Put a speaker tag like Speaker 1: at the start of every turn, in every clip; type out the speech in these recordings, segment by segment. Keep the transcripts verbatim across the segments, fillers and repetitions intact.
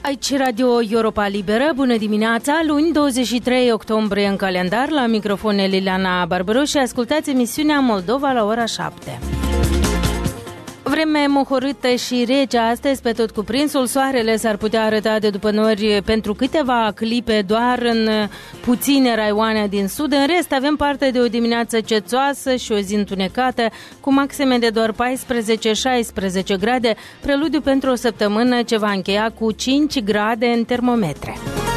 Speaker 1: Aici Radio Europa Liberă, bună dimineața, luni douăzeci și trei octombrie în calendar, la microfon Liliana Barbaru și ascultați emisiunea Moldova la ora șapte. Vreme mohorâtă și rece astăzi pe tot cuprinsul, soarele s-ar putea arăta de după nori pentru câteva clipe doar în puține raioane din sud. În rest avem parte de o dimineață cețoasă și o zi întunecată cu maxime de doar paisprezece șaisprezece grade, preludiu pentru o săptămână ce va încheia cu cinci grade în termometre.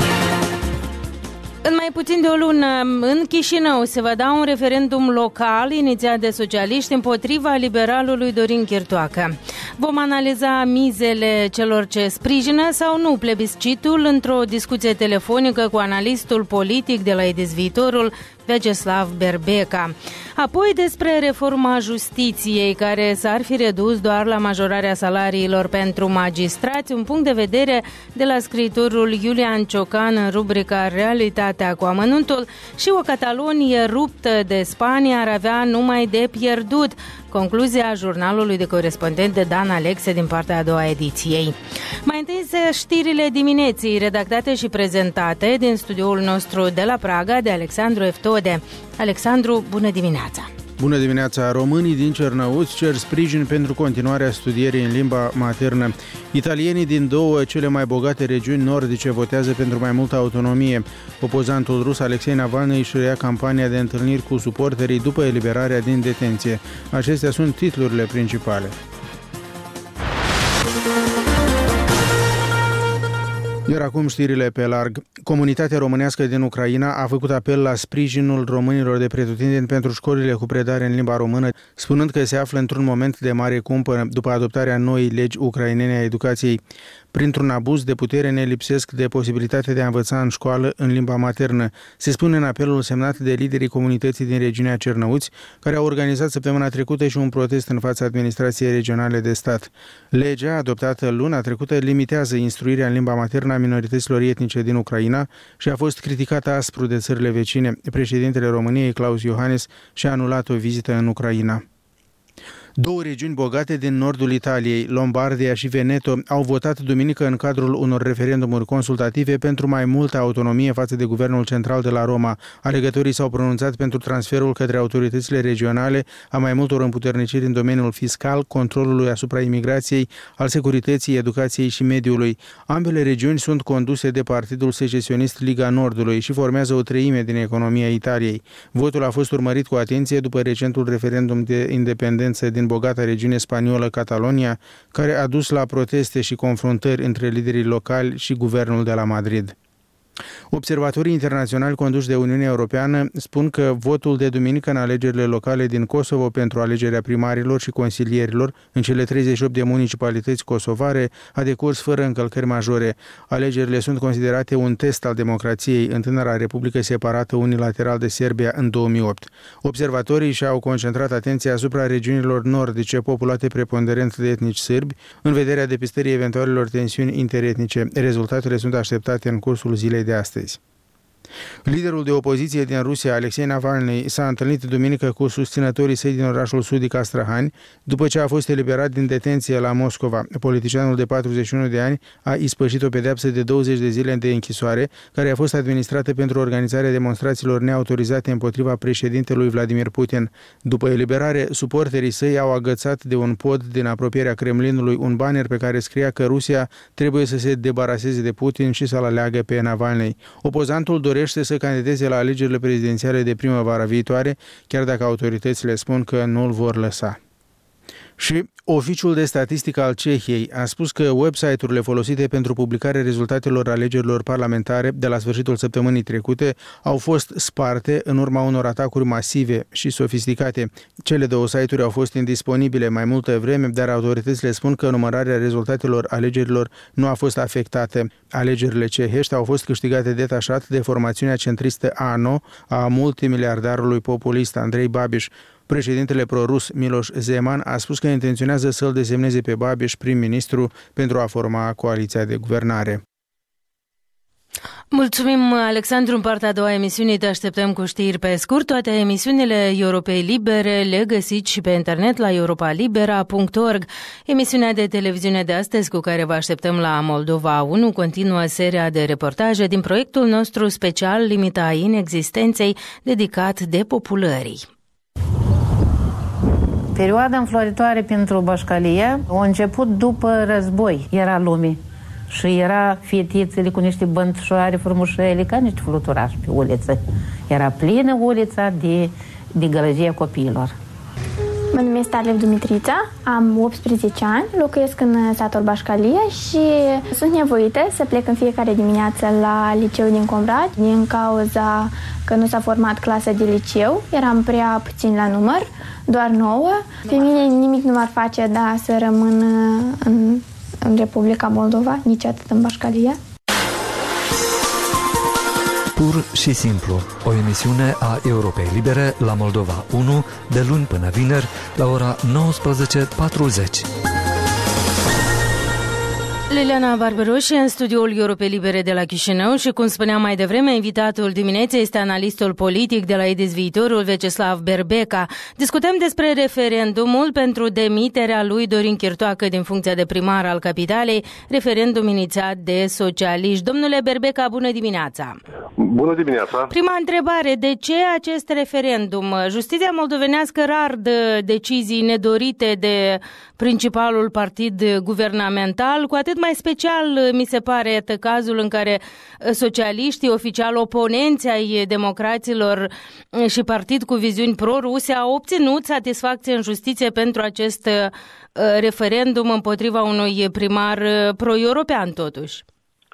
Speaker 1: În mai puțin de o lună, în Chișinău se va da un referendum local inițiat de socialiști împotriva liberalului Dorin Chirtoacă. Vom analiza mizele celor ce sprijină sau nu plebiscitul într-o discuție telefonică cu analistul politic de la Edis Viitorul, Vyacheslav Berbeca. Apoi despre reforma justiției, care s-ar fi redus doar la majorarea salariilor pentru magistrați, un punct de vedere de la scriitorul Iulian Ciocan în rubrica Realitatea cu amănuntul, și o Catalonie ruptă de Spania ar avea numai de pierdut. Concluzia jurnalului de corespondent Dan Alexe din partea a doua ediției. Mai întâi știrile dimineții, redactate și prezentate din studioul nostru de la Praga de Alexandru Eftode. Alexandru, bună dimineața!
Speaker 2: Bună dimineața! Românii din Cernăuți cer sprijin pentru continuarea studierii în limba maternă. Italienii din două cele mai bogate regiuni nordice votează pentru mai multă autonomie. Opozantul rus Alexei Navalny își reia campania de întâlniri cu suporterii după eliberarea din detenție. Acestea sunt titlurile principale. Iar acum știrile pe larg. Comunitatea românească din Ucraina a făcut apel la sprijinul românilor de pretutindeni pentru școlile cu predare în limba română, spunând că se află într-un moment de mare cumpănă după adoptarea noii legi ucrainene a educației. Printr-un abuz de putere ne lipsesc de posibilitatea de a învăța în școală în limba maternă, se spune în apelul semnat de liderii comunității din regiunea Cernăuți, care au organizat săptămâna trecută și un protest în fața administrației regionale de stat. Legea, adoptată luna trecută, limitează instruirea în limba maternă a minorităților etnice din Ucraina și a fost criticată aspru de țările vecine. Președintele României, Claus Iohannis, și-a anulat o vizită în Ucraina. Două regiuni bogate din nordul Italiei, Lombardia și Veneto, au votat duminică în cadrul unor referendumuri consultative pentru mai multă autonomie față de guvernul central de la Roma. Alegătorii s-au pronunțat pentru transferul către autoritățile regionale a mai multor împuterniciri în domeniul fiscal, controlului asupra imigrației, al securității, educației și mediului. Ambele regiuni sunt conduse de partidul secesionist Liga Nordului și formează o treime din economia Italiei. Votul a fost urmărit cu atenție după recentul referendum de independență din bogata regiune spaniolă Catalonia, care a dus la proteste și confruntări între liderii locali și guvernul de la Madrid. Observatorii internaționali conduși de Uniunea Europeană spun că votul de duminică în alegerile locale din Kosovo pentru alegerea primarilor și consilierilor în cele treizeci și opt de municipalități kosovare a decurs fără încălcări majore. Alegerile sunt considerate un test al democrației în tânăra republică separată unilateral de Serbia în două mii opt. Observatorii și-au concentrat atenția asupra regiunilor nordice populate preponderent de etnici sârbi în vederea depistării eventualelor tensiuni interetnice. Rezultatele sunt așteptate în cursul zilei de astăzi. Liderul de opoziție din Rusia, Alexei Navalny, s-a întâlnit duminică cu susținătorii săi din orașul sudic Astrahani, după ce a fost eliberat din detenție la Moscova. Politicianul de patruzeci și unu de ani a ispășit o pedeapsă de douăzeci de zile de închisoare, care a fost administrată pentru organizarea demonstrațiilor neautorizate împotriva președintelui Vladimir Putin. După eliberare, suporterii săi au agățat de un pod din apropierea Kremlinului un banner pe care scria că Rusia trebuie să se debaraseze de Putin și să-l aleagă pe Navalny. Opozantul dorește să candideze la alegerile prezidențiale de primăvara viitoare, chiar dacă autoritățile spun că nu îl vor lăsa. Și Oficiul de Statistică al Cehiei a spus că website-urile folosite pentru publicarea rezultatelor alegerilor parlamentare de la sfârșitul săptămânii trecute au fost sparte în urma unor atacuri masive și sofisticate. Cele două site-uri au fost indisponibile mai multă vreme, dar autoritățile spun că numărarea rezultatelor alegerilor nu a fost afectată. Alegerile cehești au fost câștigate detașat de formațiunea centristă A N O a multimiliardarului populist Andrei Babiš. Președintele prorus Miloš Zeman a spus că intenționează să-l desemneze pe Babiš prim-ministru pentru a forma coaliția de guvernare.
Speaker 1: Mulțumim, Alexandru. În partea a doua emisiunii te așteptăm cu știri pe scurt. Toate emisiunile Europei Libere le găsiți și pe internet la europa libera punct org. Emisiunea de televiziune de astăzi, cu care vă așteptăm la Moldova unu, continuă seria de reportaje din proiectul nostru special Limita inexistenței, dedicat depopulării.
Speaker 3: Perioada înfloritoare pentru Bașcalia a început după război. Era lume. Și era fetițele cu niște băntușoare frumușele, ca niște fluturași pe uliță. Era plină ulița de, de gălăgie copiilor.
Speaker 4: Mă numesc Tarlev Dumitrița, am optsprezece ani, locuiesc în satul Bașcalia și sunt nevoită să plec în fiecare dimineață la liceu din Comrat, din cauza că nu s-a format clasa de liceu, eram prea puțin la număr, doar nouă. Pe mine nimic nu m-ar face, da, să rămân în, în Republica Moldova, nici atât în Bașcalia.
Speaker 5: Pur și simplu, o emisiune a Europei Libere la Moldova unu, de luni până vineri, la ora nouăsprezece patruzeci.
Speaker 1: Liliana Barberoși în studioul Europei Libere de la Chișinău și, cum spuneam mai devreme, invitatul dimineții este analistul politic de la Idis Viitorul, Vyacheslav Berbeca. Discutăm despre referendumul pentru demiterea lui Dorin Chirtoacă din funcția de primar al capitalei, referendum inițiat de socialiști. Domnule Berbeca, bună dimineața!
Speaker 6: Bună dimineața!
Speaker 1: Prima întrebare, de ce acest referendum? Justiția moldovenească rar dă decizii nedorite de principalul partid guvernamental, cu atât mai special mi se pare cazul în care socialiștii, oficial oponenți ai democraților și partid cu viziuni pro-ruse, au obținut satisfacție în justiție pentru acest referendum împotriva unui primar pro-european totuși.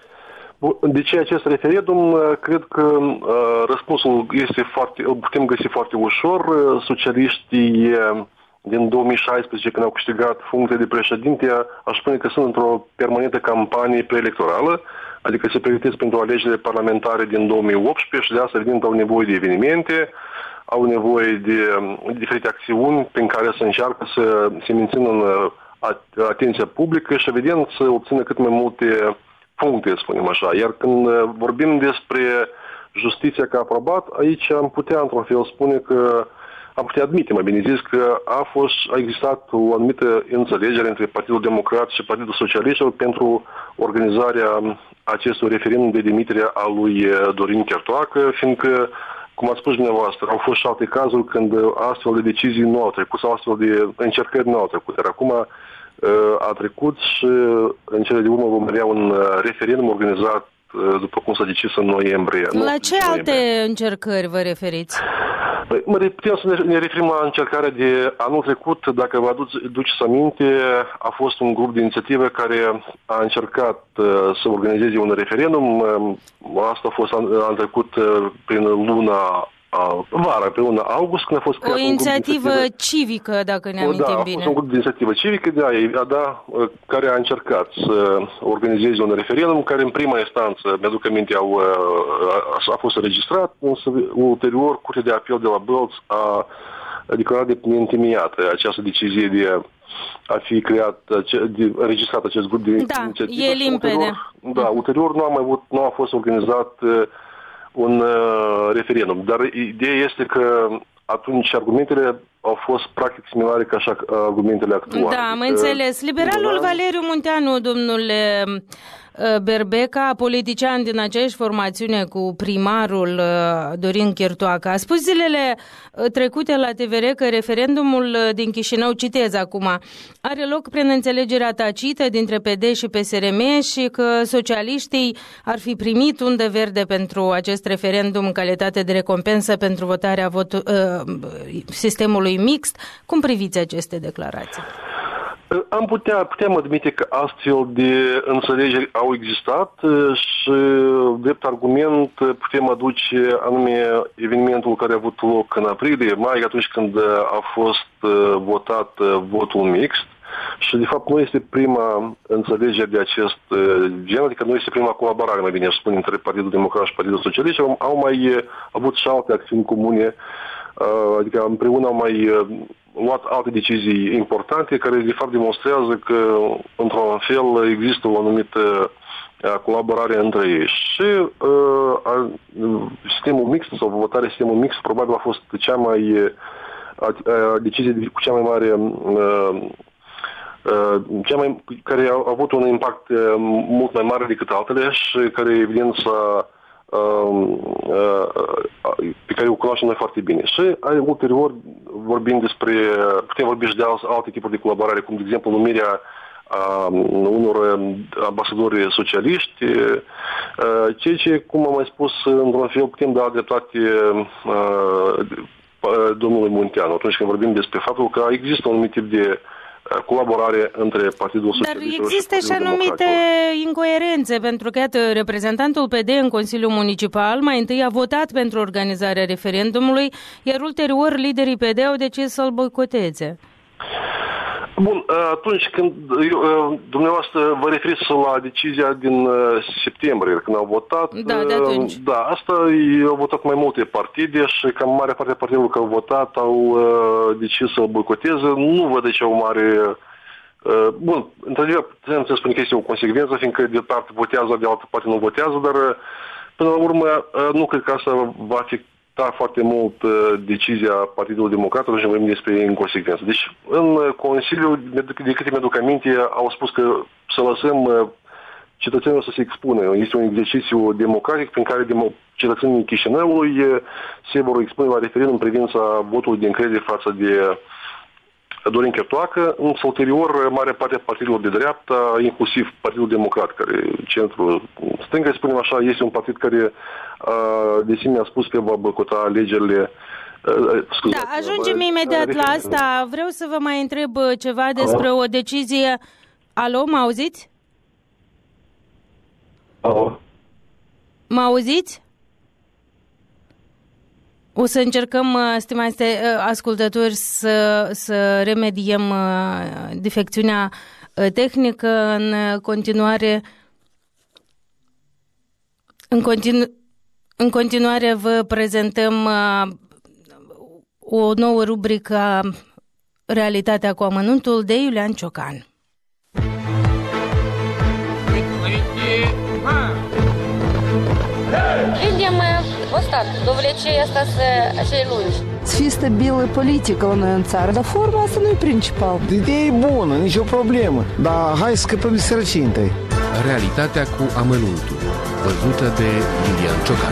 Speaker 6: De ce acest referendum? Cred că răspunsul este foarte, îl putem găsi foarte ușor. Socialiștii din două mii șaisprezece, când au câștigat funcția de președinte, aș spune că sunt într-o permanentă campanie preelectorală, adică se pregătesc pentru alegerile parlamentare din două mii optsprezece și de asta, evident, au nevoie de evenimente, au nevoie de diferite acțiuni prin care să încearcă să se mențină în atenția publică și, evident, să obțină cât mai multe puncte, spunem așa. Iar când vorbim despre justiția ca aprobat, aici am putea, într-un fel, spune că am putea admite, mai bine zis, că a fost, a existat o anumită înțelegere între Partidul Democrat și Partidul Socialiștilor pentru organizarea acestui referendum de demitere a lui Dorin Chirtoacă, fiindcă, cum ați spus dumneavoastră, au fost și alte cazuri când astfel de decizii nu au trecut sau astfel de încercări nu au trecut. Iar acum a trecut și în cele de urmă vom avea un referendum organizat, după cum s-a decis, în noiembrie.
Speaker 1: La ce alte încercări vă referiți?
Speaker 6: Mă putem să ne referim la încercarea de anul trecut. Dacă vă aduceți aminte, a fost un grup de inițiative care a încercat să organizeze un referendum. Asta a fost anul trecut prin luna vara, pe luna august, când a fost
Speaker 1: o inițiativă civică, dacă ne amintim
Speaker 6: da,
Speaker 1: bine.
Speaker 6: Da, a fost un grup de inițiativă civică, da, da, care a încercat să organizeze un referendum, care în prima instanță, mi-aduc aminte, au, a, a fost înregistrat, însă ulterior Curtea de Apel de la Bălți a declarat de neîntemeiată această decizie de a fi creat, de înregistrat acest grup de
Speaker 1: da,
Speaker 6: inițiativă.
Speaker 1: E limpede.
Speaker 6: Ulterior, da, ulterior nu a mai avut, nu a fost organizat un uh, referendum. Dar ideea este că atunci argumentele au fost practic similare ca și argumentele actuale.
Speaker 1: Da, am înțeles. Liberalul Valeriu Munteanu, domnule Berbeca, politician din aceeași formațiune cu primarul Dorin Chirtoacă, a spus zilele trecute la T V R că referendumul din Chișinău, citez acum, are loc prin înțelegerea tacită dintre P D și P S R M și că socialiștii ar fi primit undă verde pentru acest referendum în calitate de recompensă pentru votarea votul, uh, sistemului mixt. Cum priviți aceste declarații?
Speaker 6: Am putea, putem admite că astfel de înțelegeri au existat și, drept argument, putem aduce anume evenimentul care a avut loc în aprilie, mai, atunci când a fost votat votul mixt. Și, de fapt, nu este prima înțelegere de acest gen, adică nu este prima colaborare, mai bine aș spune, între Partidul Democrat și Partidul Socialist. Au mai avut și alte acțiuni comune, adică împreună au mai luat alte decizii importante care de fapt demonstrează că într-un fel există o anumită colaborare între ei. Și uh, sistemul mixt sau votarea sistemul mixt probabil a fost cea mai a, a, decizie cu cea mai mare uh, uh, cea mai, care a avut un impact uh, mult mai mare decât altele și care evident s-a uh, uh, pe care o cunoaștem noi foarte bine. Și ulterior vorbim despre, putem vorbi și de alte tipuri de colaborare, cum de exemplu numirea a unor ambasadori socialiști, ceea ce, cum am mai spus, într-un fel putem da dreptate domnului Munteanu atunci când vorbim despre faptul că există un anumit tip de colaborare între Partidul Socialist.
Speaker 1: Dar există și anumite incoerențe, pentru că, iată, reprezentantul P D în Consiliul Municipal mai întâi a votat pentru organizarea referendumului, iar ulterior liderii P D au decis să-l boicoteze.
Speaker 6: Bun, atunci când eu, dumneavoastră vă referiți la decizia din septembrie, când au votat,
Speaker 1: da, de atunci.
Speaker 6: Da, asta au votat mai multe partide și cam mare parte a partidelor care au votat au decis să boicoteze. Nu văd de ce o mare... Bun, într-adevăr, putem să spun că este o consecvență, fiindcă de parte votează, de altă parte nu votează, dar până la urmă nu cred că asta va afecta foarte mult uh, decizia Partidului Democrat atunci vorbim despre inconsecvență. Deci, în Consiliu, de câte mi-aduc aminte, au spus că să lăsăm uh, cetățenilor să se expună. Este un exercițiu democratic prin care demo- cetățenii Chișinăului uh, se vor expune la referendum în privința votului de încredere față de Dorin Chertoacă, însă ulterior, mare parte a partidelor de dreapta, inclusiv Partidul Democrat, care centrul stânga, spunem așa, este un partid care de asemenea a spus că va boicota alegerile.
Speaker 1: Da, ajungem imediat la asta. Vreau să vă mai întreb ceva despre o decizie. Alo, mă auziți?
Speaker 6: Alo.
Speaker 1: Mă auziți? O să încercăm, stimați ascultători, să, să remediem defecțiunea tehnică. În continuare, în, continu, în continuare vă prezentăm o nouă rubrică, Realitatea cu amănuntul, de Iulian Ciocan.
Speaker 7: Видим устав, довлечение остаться așa lungi.
Speaker 8: Să fie stabilă politică la noi în țară, dar forma asta nu e principal.
Speaker 9: Ideea e bună, nicio problemă, dar hai să scăpăm de sărăcie întâi.
Speaker 10: Realitatea cu amănuntul, văzută de Iulian Ciocan.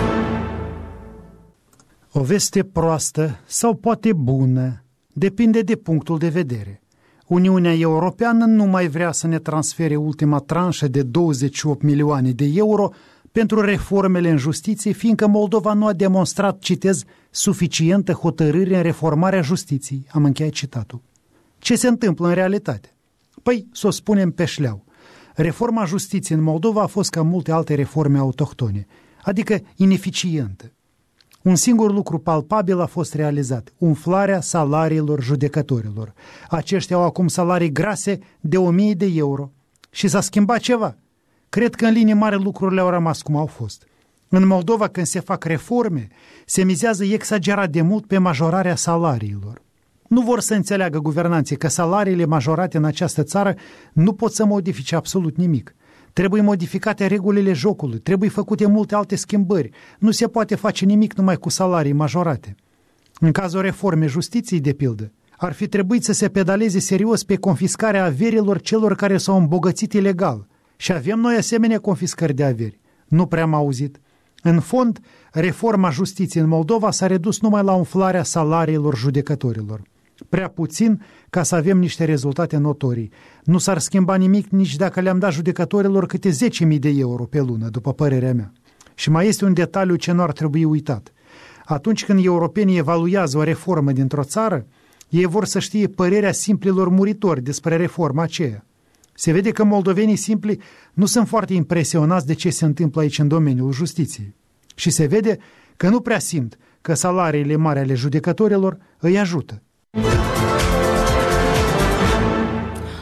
Speaker 11: O veste proastă sau poate bună, depinde de punctul de vedere. Uniunea Europeană nu mai vrea să ne transfere ultima tranșă de douăzeci și opt milioane de euro pentru reformele în justiție, fiindcă Moldova nu a demonstrat, citez, suficientă hotărâre în reformarea justiției. Am încheiat citatul. Ce se întâmplă în realitate? Păi, să o spunem pe șleau. Reforma justiției în Moldova a fost ca multe alte reforme autohtone, adică ineficientă. Un singur lucru palpabil a fost realizat, umflarea salariilor judecătorilor. Aceștia au acum salarii grase de o mie de euro. Și s-a schimbat ceva. Cred că în linii mari lucrurile au rămas cum au fost. În Moldova, când se fac reforme, se mizează exagerat de mult pe majorarea salariilor. Nu vor să înțeleagă guvernanții că salariile majorate în această țară nu pot să modifice absolut nimic. Trebuie modificate regulile jocului, trebuie făcute multe alte schimbări. Nu se poate face nimic numai cu salarii majorate. În cazul reformei justiției, de pildă, ar fi trebuit să se pedaleze serios pe confiscarea averilor celor care s-au îmbogățit ilegal. Și avem noi asemenea confiscări de averi. Nu prea am auzit. În fond, reforma justiției în Moldova s-a redus numai la umflarea salariilor judecătorilor. Prea puțin ca să avem niște rezultate notorii. Nu s-ar schimba nimic nici dacă le-am dat judecătorilor câte zece mii de euro pe lună, după părerea mea. Și mai este un detaliu ce nu ar trebui uitat. Atunci când europenii evaluează o reformă dintr-o țară, ei vor să știe părerea simplilor muritori despre reforma aceea. Se vede că moldovenii simpli nu sunt foarte impresionați de ce se întâmplă aici în domeniul justiției. Și se vede că nu prea simt că salariile mari ale judecătorilor îi ajută.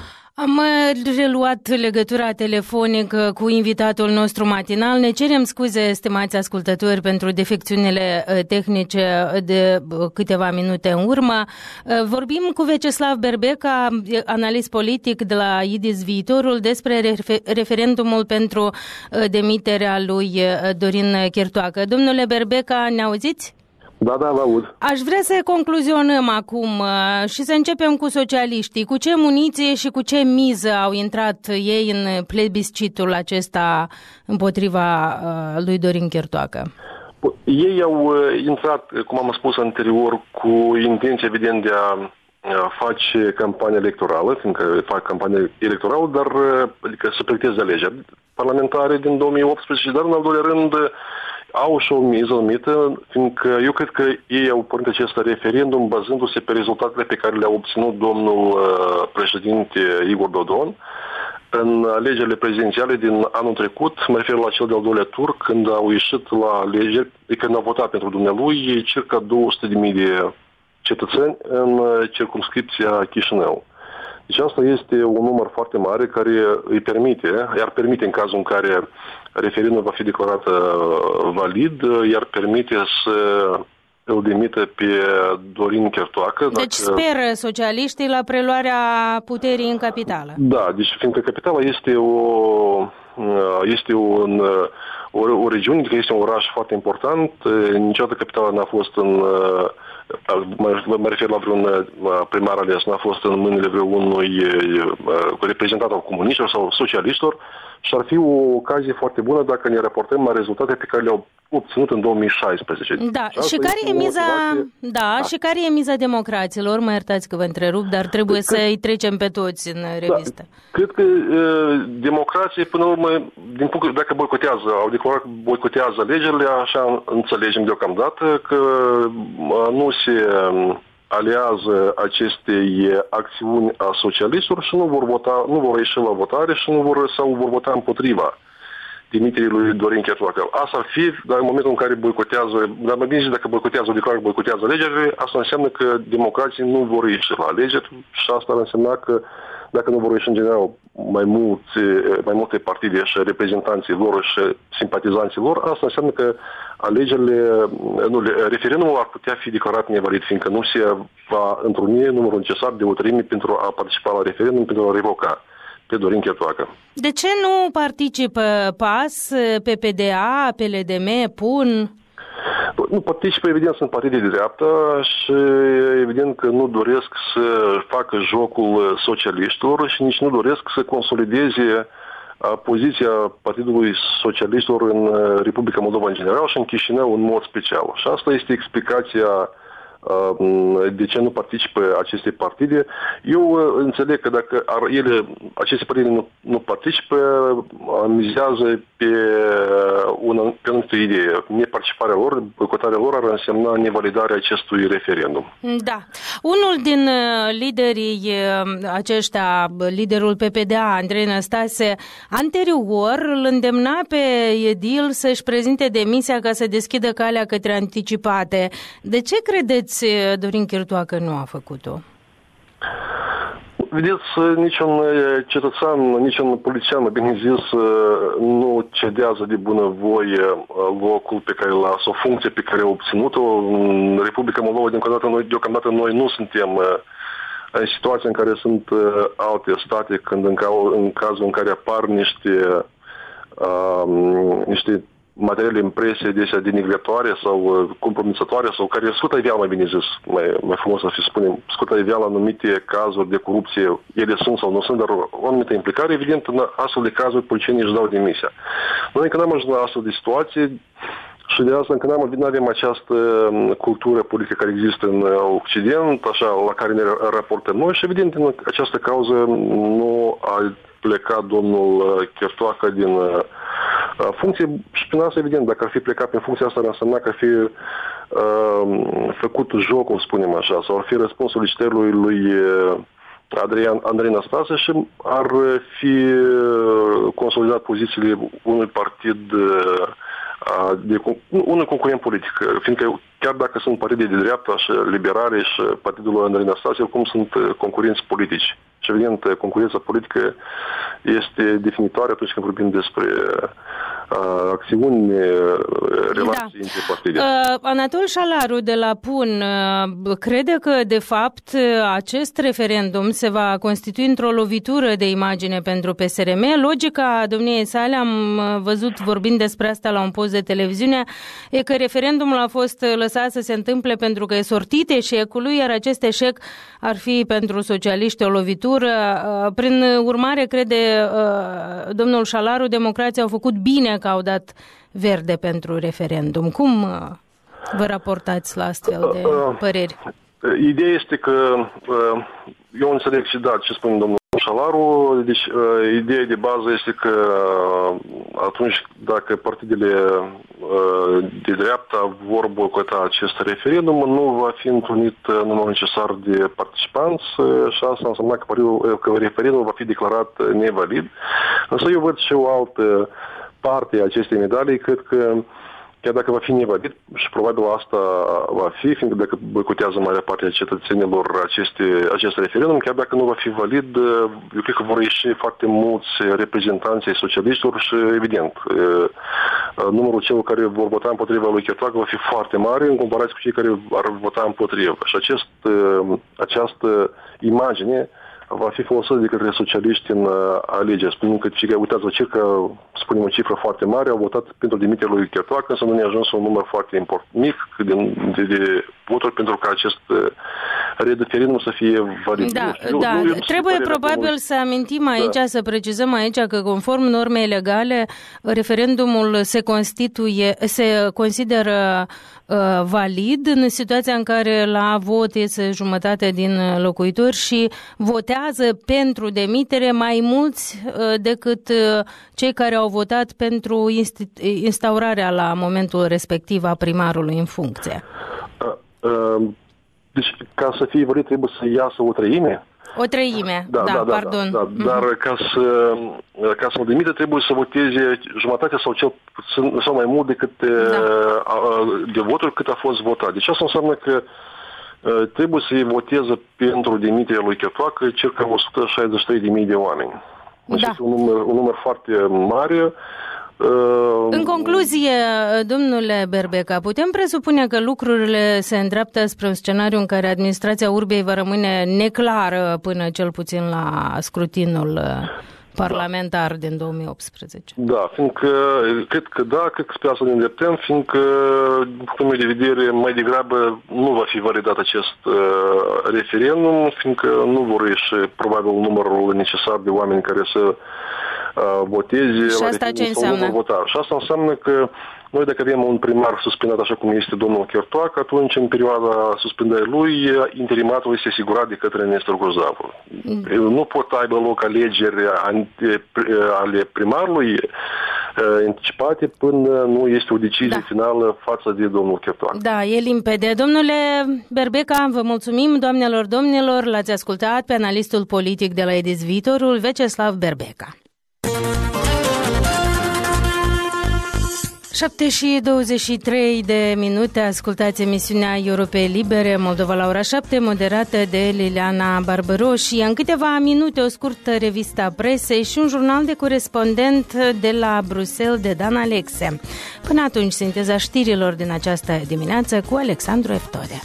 Speaker 1: Am reluat legătura telefonică cu invitatul nostru matinal. Ne cerem scuze, stimați ascultători, pentru defecțiunile tehnice de câteva minute în urmă. Vorbim cu Vyacheslav Berbeca, analist politic de la I D I S Viitorul, despre referendumul pentru demiterea lui Dorin Chirtoacă. Domnule Berbeca, ne auziți?
Speaker 6: Da, da, vă aud.
Speaker 1: Aș vrea să concluzionăm acum și să începem cu socialiștii. Cu ce muniție și cu ce miză au intrat ei în plebiscitul acesta împotriva lui Dorin Chirtoacă?
Speaker 6: Ei au intrat, cum am spus anterior, cu intenția evident de a face campanie electorală, fiindcă fac campanie electorală, dar adică să pregăteze alegeri parlamentare din două mii optsprezece, dar în al doilea rând au și o miză anumită, fiindcă eu cred că ei au pornit acest referendum bazându-se pe rezultatele pe care le-a obținut domnul uh, președinte Igor Dodon în alegerile prezidențiale din anul trecut, mă refer la cel de-al doilea tur, când au ieșit la alegeri, când au votat pentru dumnealui circa două sute de mii de cetățeni în circumscripția Chișinău. Deci asta este un număr foarte mare care îi permite, iar permite în cazul în care referendumul va fi declarat valid, iar permite să îl demită pe Dorin Chirtoacă.
Speaker 1: Deci dacă... speră socialiștii la preluarea puterii în capitală.
Speaker 6: Da, deci fiindcă capitala este o este un, o, o regiune, că este un oraș foarte important, niciodată capitala n-a fost în mă refer la vreun primar ales, n-a fost în mâinile vreunui reprezentant al comuniștilor sau socialiștilor și ar fi o ocazie foarte bună dacă ne raportăm la rezultate pe care le-au obținut în două mii șaisprezece.
Speaker 1: Da, și, și care e miza motivație... da, da, și care e miza democraților? Mă iertați că vă întrerup, dar trebuie cred, să-i trecem pe toți în revistă.
Speaker 6: Da, cred că uh, democrație, până la urmă, din punct dacă boicotează, au declarat că boicotează alegerile, așa înțelegem deocamdată că uh, nu se uh, aliază acestei acțiuni a socialiștilor și nu vor vota, nu vor ieși la votare și nu vor sau vor vota împotriva demiterii lui Dorin Chirtoacă. Asta ar fi, dar în momentul în care boicotează, dar mai bine zis, dacă boicotează, o declară că boicotează alegerile, asta înseamnă că democrații nu vor ieși la alegeri și asta ar însemna că dacă nu vor ieși în general mai multe, mai multe partide și reprezentanții lor și simpatizanții lor, asta înseamnă că alegerile, nu, referendumul ar putea fi declarat nevalid, fiindcă nu se va întruni numărul necesar de o treime pentru a participa la referendum, pentru a revoca pe Dorin Chirtoacă.
Speaker 1: De ce nu participă P A S, P P D A, P L D M, P U N?
Speaker 6: Nu participă, evident, sunt partide de dreapta și evident că nu doresc să facă jocul socialiștilor și nici nu doresc să consolideze poziția Partidului Socialiștilor în Republica Moldova în general și în Chișinău în mod special. Și asta este explicația de ce nu participă aceste partide. Eu înțeleg că dacă ele, aceste partide nu, nu participă, mizează pe una, pe o idee. Neparticiparea lor, boicotarea lor ar însemna nevalidarea acestui referendum.
Speaker 1: Da. Unul din liderii aceștia, liderul P P D A, Andrei Năstase, anterior îl îndemna pe edil să-și prezinte demisia ca să deschidă calea către anticipate. De ce credeți Dorin Chirtoacă nu a făcut-o?
Speaker 6: Vedeți, niciun cetățean, niciun politician, mai bine zis, nu cedează de bunăvoie locul pe care l-a, sau funcție pe care a obținut-o. În Republica Moldova, deocamdată noi, deocamdată noi nu suntem în situația în care sunt alte state, când în, ca, în cazul în care apar niște, uh, niște materiale impresie adesea denigratoare sau compromisatoare sau care scută iveală, mai bine zis, mai, mai frumos să fi spunem, scută iveală anumite cazuri de corupție, ele sunt sau nu sunt, dar o anumită implicare, evident, în astfel de cazuri policienii își dau demisia. Noi încă n-am ajuns la astfel de situație și de asta încă n-am, avem această cultură politică care există în Occident, așa, la care ne raportăm noi și evident, în această cauză nu a plecat domnul Chirtoacă din funcție și prin asta, evident, dacă ar fi plecat prin funcția asta, ar însemna că ar fi uh, făcut jocul, spunem așa, sau ar fi răspuns solicitării lui Adrian, Andrei Năstase și ar fi consolidat pozițiile unui partid uh, de un concurent politic, fiindcă chiar dacă sunt partide de dreapta și liberale și partidul lui Andrei Năstase, oricum sunt concurenți politici. Și evident, concurența politică este definitoare atunci când vorbim despre uh, acțiuni, relații da. între partide.
Speaker 1: Uh, Anatol Șalaru de la P U N uh, crede că, de fapt, acest referendum se va constitui într-o lovitură de imagine pentru P S R M. Logica domniei sale, am văzut vorbind despre asta la un post de televiziune, e că referendumul a fost lăsat să se întâmple pentru că e sortit eșecului, iar acest eșec ar fi pentru socialiști o lovitură. Prin urmare, crede domnul Șalaru, democrații au făcut bine că au dat verde pentru referendum. Cum vă raportați la astfel de păreri?
Speaker 6: Ideea este că eu înțeleg și da ce spune domnul Șalaru, deci ideea de bază este că atunci dacă partidele de dreapta vor boicota acest referendum, nu va fi întrunit numărul necesar de participanți și asta înseamnă că, că referendumul va fi declarat nevalid. Însă eu văd și o altă parte a acestei medalii, cred că chiar dacă va fi nevalid, și probabil asta va fi, fiindcă dacă boicotează marea parte a cetățenilor aceste, acest referendum, chiar dacă nu va fi valid, eu cred că vor ieși foarte mulți reprezentanți ai socialiștilor și, evident, numărul celor care vor vota împotriva lui Chirtoacă va fi foarte mare în comparație cu cei care ar vota împotriva. Și acest, această imagine va fi folosită de către socialiști în alegeri, spunând că, uitați-vă, circa, spunem o cifră foarte mare, au votat pentru demiterea lui Chirtoacă, însă nu ne-a ajuns un număr foarte important, mic, de, de, de voturi pentru ca acest referendum să fie valid.
Speaker 1: Da,
Speaker 6: nu,
Speaker 1: da.
Speaker 6: Nu, nu
Speaker 1: trebuie probabil să amintim aici, da. să precizăm aici că conform normei legale, referendumul se constituie, se consideră uh, valid în situația în care la vot iese jumătate din locuitori și votează pentru demitere mai mulți uh, decât uh, cei care au votat pentru insti- instaurarea la momentul respectiv a primarului în funcție.
Speaker 6: Uh, uh, deci, ca să fie valid, trebuie să iasă o treime?
Speaker 1: O treime, da,
Speaker 6: da,
Speaker 1: da,
Speaker 6: da
Speaker 1: pardon.
Speaker 6: Da, da. Dar mm-hmm. ca să, ca să mă demite, trebuie să voteze jumătate sau, cel, sau mai mult decât da. de voturi cât a fost votat. Deci asta înseamnă că trebuie să-i voteze pentru demiterea lui Chirtoacă circa o sută șaizeci și trei de mii de oameni. Deci da. este un număr, un număr foarte mare.
Speaker 1: În concluzie, domnule Berbeca, putem presupune că lucrurile se îndreaptă spre un scenariu în care administrația Urbiei va rămâne neclară până cel puțin la scrutinul parlamentar da. din două mii optsprezece.
Speaker 6: Da, fiindcă, cred că da, cred că spre asta ne îndreptăm, fiindcă, din punctul meu de vedere, mai degrabă nu va fi validat acest uh, referendum, fiindcă nu vor ieși probabil numărul necesar de oameni care să voteze.
Speaker 1: Și asta ce înseamnă?
Speaker 6: Vota. Și asta înseamnă că noi, dacă avem un primar suspendat așa cum este domnul Chirtoacă, atunci, în perioada suspendării lui, interimatul este asigurat de către Nestor Grozavu. Mm. Nu pot aibă loc alegeri ale primarului anticipate până nu este o decizie da. finală față de domnul Chirtoacă.
Speaker 1: Da, e limpede. Domnule Berbeca, vă mulțumim, doamnelor, domnilor, l-ați ascultat pe analistul politic de la Edis Viitorul, Veceslav Berbeca. șapte și douăzeci și trei de minute, ascultați emisiunea Europei Libere, Moldova la ora șapte, moderată de Liliana Barbăroși. În câteva minute o scurtă revistă a presei și un jurnal de corespondent de la Bruxelles de Dan Alexe. Până atunci, sinteza știrilor din această dimineață cu Alexandru Eftore.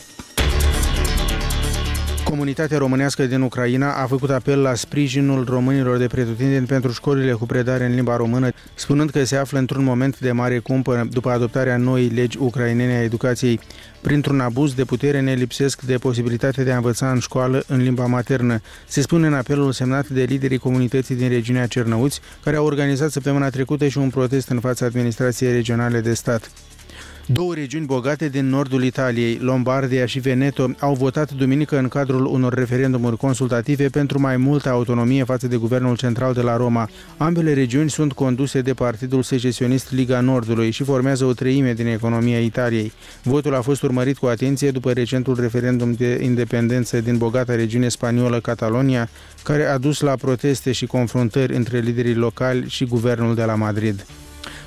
Speaker 2: Comunitatea românească din Ucraina a făcut apel la sprijinul românilor de pretutindeni pentru școlile cu predare în limba română, spunând că se află într-un moment de mare cumpănă după adoptarea noii legi ucrainene a educației. Printr-un abuz de putere ne lipsesc de posibilitatea de a învăța în școală în limba maternă, se spune în apelul semnat de liderii comunității din regiunea Cernăuți, care au organizat săptămâna trecută și un protest în fața administrației regionale de stat. Două regiuni bogate din nordul Italiei, Lombardia și Veneto, au votat duminică în cadrul unor referendumuri consultative pentru mai multă autonomie față de guvernul central de la Roma. Ambele regiuni sunt conduse de partidul secesionist Liga Nordului și formează o treime din economia Italiei. Votul a fost urmărit cu atenție după recentul referendum de independență din bogata regiune spaniolă Catalonia, care a dus la proteste și confruntări între liderii locali și guvernul de la Madrid.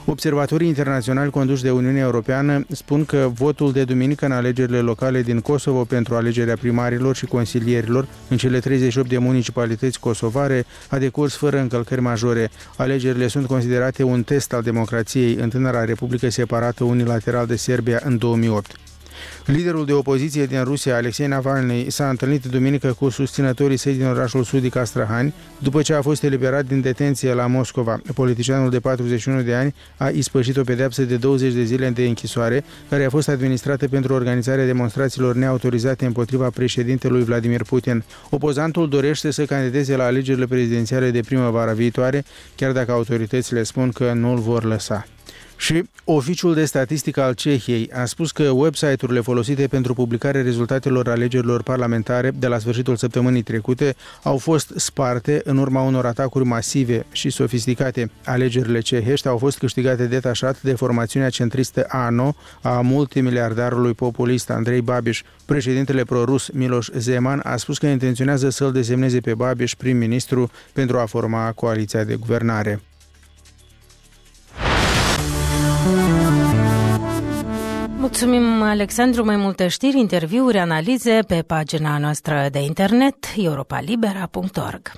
Speaker 2: Observatorii internaționali conduși de Uniunea Europeană spun că votul de duminică în alegerile locale din Kosovo pentru alegerea primarilor și consilierilor în cele treizeci și opt de municipalități kosovare a decurs fără încălcări majore. Alegerile sunt considerate un test al democrației în tânăra republică separată unilateral de Serbia în două mii opt. Liderul de opoziție din Rusia, Alexei Navalny, s-a întâlnit duminică cu susținătorii săi din orașul sudic Astrahani, după ce a fost eliberat din detenție la Moscova. Politicianul de patruzeci și unu de ani a ispășit o pedeapsă de douăzeci de zile de închisoare, care a fost administrată pentru organizarea demonstrațiilor neautorizate împotriva președintelui Vladimir Putin. Opozantul dorește să candideze la alegerile prezidențiale de primăvara viitoare, chiar dacă autoritățile spun că nu îl vor lăsa. Și Oficiul de Statistică al Cehiei a spus că website-urile folosite pentru publicarea rezultatelor alegerilor parlamentare de la sfârșitul săptămânii trecute au fost sparte în urma unor atacuri masive și sofisticate. Alegerile cehești au fost câștigate detașat de formațiunea centristă A N O a multimiliardarului populist Andrei Babiš. Președintele prorus Miloš Zeman a spus că intenționează să-l desemneze pe Babiš prim-ministru pentru a forma coaliția de guvernare.
Speaker 1: Mulțumim, Alexandru. Mai multe știri, interviuri, analize pe pagina noastră de internet europa libera punct org.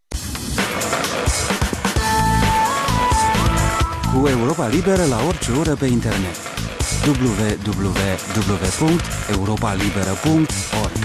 Speaker 12: Cu Europa Liberă la orice oră pe internet. w w w punct europa liberă punct org.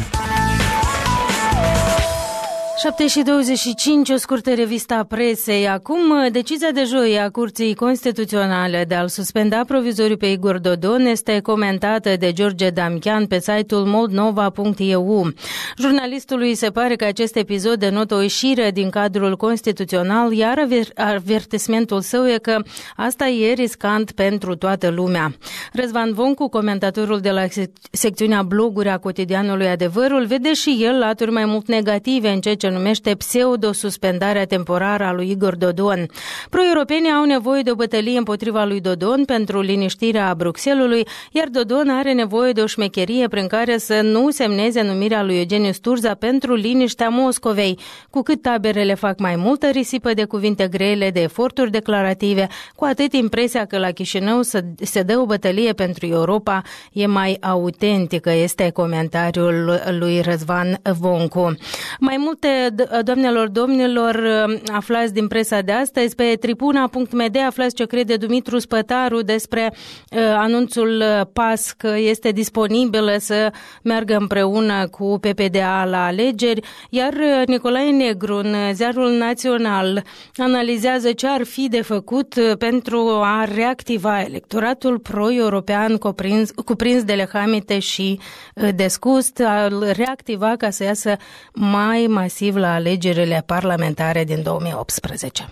Speaker 1: șapte și douăzeci și cinci, o scurtă revistă a presei. Acum, decizia de joi a Curții Constituționale de a-l suspenda provizoriu pe Igor Dodon este comentată de George Damchian pe site-ul moldnova punct e u. Jurnalistului se pare că acest episod denotă o ieșire din cadrul constituțional, iar avertismentul său e că asta e riscant pentru toată lumea. Răzvan Voncu, comentatorul de la secțiunea bloguri a cotidianului Adevărul, vede și el laturi mai mult negative în ceea ce numește pseudo-suspendarea temporară a lui Igor Dodon. Pro-europenii au nevoie de o bătălie împotriva lui Dodon pentru liniștirea Bruxelului, iar Dodon are nevoie de o șmecherie prin care să nu semneze numirea lui Eugeniu Sturza pentru liniștea Moscovei. Cu cât taberele fac mai multă risipă de cuvinte grele, de eforturi declarative, cu atât impresia că la Chișinău se dă o bătălie pentru Europa e mai autentică, este comentariul lui Răzvan Voncu. Mai multe, doamnelor, domnilor, aflați din presa de astăzi. Pe tribuna punct m d aflați ce crede Dumitru Spătaru despre uh, anunțul P A S că este disponibilă să meargă împreună cu P P D A la alegeri, iar Nicolae Negru în Ziarul Național analizează ce ar fi de făcut pentru a reactiva electoratul pro-european cuprins, cuprins de lehamite și desgust, a-l reactiva ca să iasă mai masiv la alegerile parlamentare din două mii optsprezece.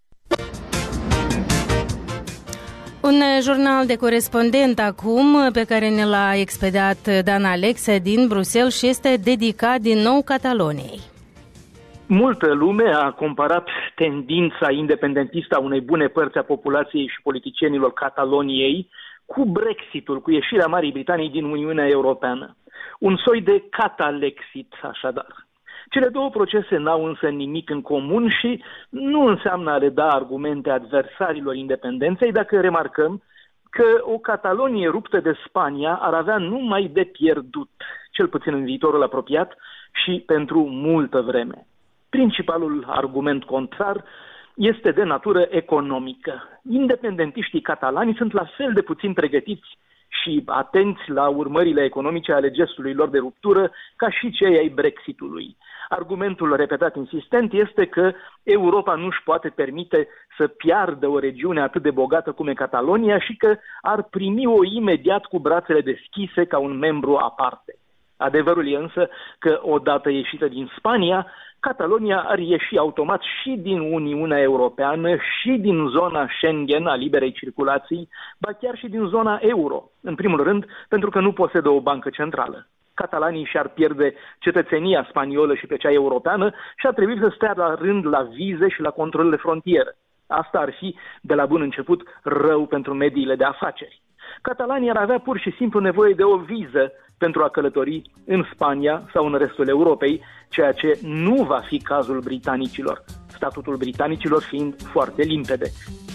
Speaker 1: Un jurnal de corespondent acum pe care ne l-a expediat Dan Alexe din Bruxelles și este dedicat din nou Cataloniei.
Speaker 13: Multă lume a comparat tendința independentistă a unei bune părți a populației și politicienilor Cataloniei cu Brexitul, cu ieșirea Marii Britanii din Uniunea Europeană. Un soi de catalexit, așadar. Cele două procese n-au însă nimic în comun și nu înseamnă a le da argumente adversarilor independenței dacă remarcăm că o Catalonie ruptă de Spania ar avea numai de pierdut, cel puțin în viitorul apropiat și pentru multă vreme. Principalul argument contrar este de natură economică. Independentiștii catalani sunt la fel de puțin pregătiți și atenți la urmările economice ale gestului lor de ruptură ca și cei ai Brexitului. Argumentul repetat insistent este că Europa nu își poate permite să piardă o regiune atât de bogată cum e Catalonia și că ar primi-o imediat cu brațele deschise ca un membru aparte. Adevărul e însă că odată ieșită din Spania, Catalonia ar ieși automat și din Uniunea Europeană și din zona Schengen a liberei circulații, ba chiar și din zona euro. În primul rând, pentru că nu posedă o bancă centrală. Catalanii și-ar pierde cetățenia spaniolă și pe cea europeană și ar trebui să stea la rând la vize și la controlele frontieră. Asta ar fi, de la bun început, rău pentru mediile de afaceri. Catalanii ar avea pur și simplu nevoie de o viză pentru a călători în Spania sau în restul Europei, ceea ce nu va fi cazul britanicilor, statutul britanicilor fiind foarte limpede.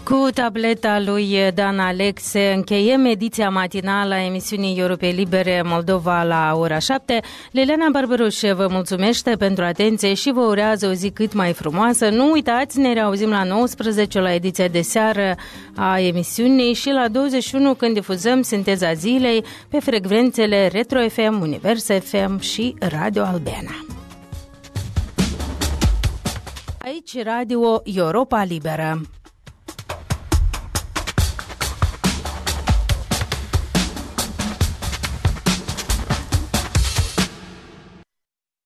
Speaker 1: Cu tableta lui Dan Alexe încheiem ediția matinală a emisiunii Europei Libere Moldova la ora șapte. Liliana Barberuș vă mulțumește pentru atenție și vă urează o zi cât mai frumoasă. Nu uitați, ne reauzim la nouăsprezece la ediția de seară a emisiunii și la douăzeci și unu când difuzăm Sinteza Zilei pe frecvențele Retro F M, Univers F M și Radio Albeana. Aici Radio Europa Liberă.